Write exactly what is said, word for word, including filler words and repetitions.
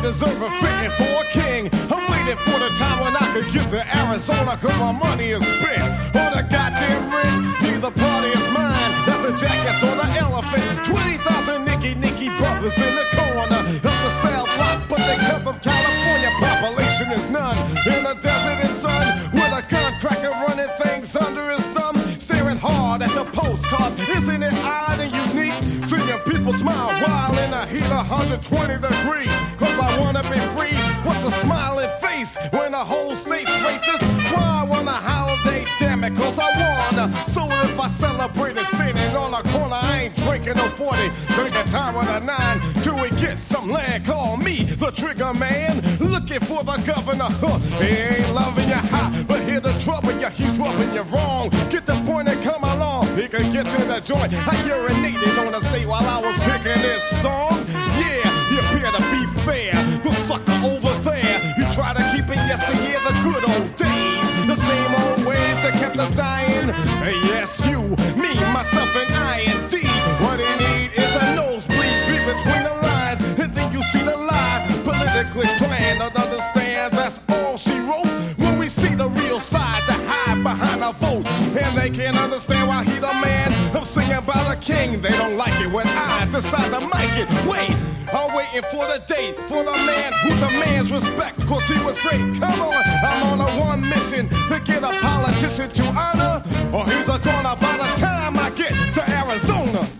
deserve a fitting for a king. I'm waiting for the time when I could get to Arizona, cause my money is spent on a goddamn rent. Neither party is mine. That's the jackets or the elephant. twenty thousand Nicky Nicky brothers in the corner of the cell block, but they come from California. Population is none. In the desert and sun, with a gun cracker running things under his thumb, staring hard at the postcards. Isn't it odd and unique? Seeing people smile while in the heat of one hundred twenty degrees. Cause I wanna be free. What's a smiling face when the whole state's racist? Why want a holiday? Damn it, cause I wanna. So if I celebrate it standing on a corner, I ain't drinking no forty. Drinking time with a nine till we get some land. Call me the trigger man, looking for the governor. Huh. He ain't loving you hot, but hear the trouble, yeah, he's rubbing you wrong. Get the point and come along. He can get to the joint. I urinated on the state while I was kicking this song. Yeah, you appear to be fair. The sucker over there, you try to keep it yesteryear, the good old days. The same old ways that kept us dying. Hey, yes, you, me, myself, and I, indeed. What he need is a nosebleed, read between the lines, and then you see the lie. Politically planned, don't understand, that's all she wrote. When we see the real side, the hide behind a vote, and they can't understand why he the man of singing about a king. They don't like it when I decide to mic it. Wait, I'm waiting for the date, for the man who demands respect, cause he was great. Come on, I'm on a one mission to get a politician to honor, or he's a goner by the time I get to Arizona.